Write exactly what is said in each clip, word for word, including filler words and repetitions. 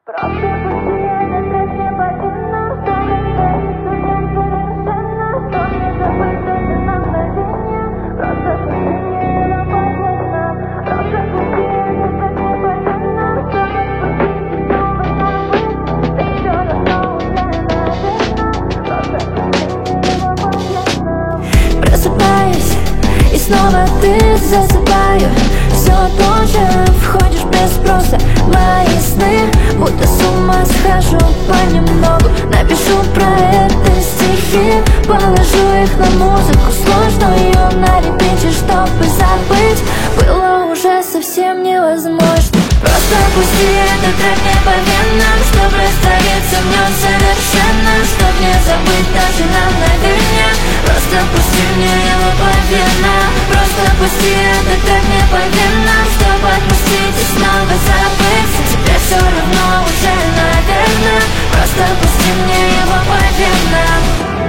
Просто пусти этот трек мне повинно, что растворится в нем совершенно, что мне забыть даже на мгновение. Просто пусти мне его повинно. Просто пусти этот трек мне повинно, что распустить снова забыть. Ты все равно уже наверно. Просто пусти мне его повинно. Просыпаюсь, и снова ты засыпаю. Все тоже входишь без спроса в мои сны, будто с ума схожу понемногу. Напишу про это стихи, положу их на музыку сложную на репите, чтобы забыть было уже совсем невозможно. Просто пусти этот трек мне по венам, чтоб раствориться в нем совершенно, чтоб не забыть даже на мгновение. Просто пусти мне его по венам. Просто пусти этот трек мне по венам, чтоб отпустить и снова забыть. Теперь все равно уже наверное. Просто пусти мне его по венам.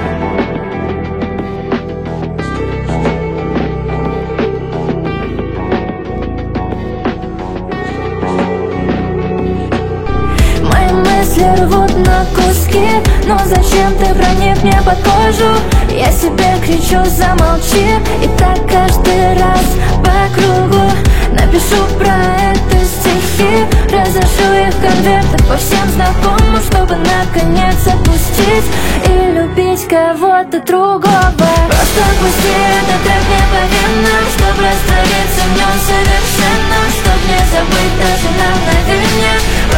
Мысли рвут на куски, но зачем ты проник мне под кожу? Я себе кричу, замолчи, и так каждый раз по кругу. Напишу про это стихи, разошлю их конверты по всем знакомым, чтобы наконец отпустить и любить кого-то другого. Просто пусти этот трек мне по венам, чтоб раствориться в нем совершенно, чтоб не забыть даже на мгновение.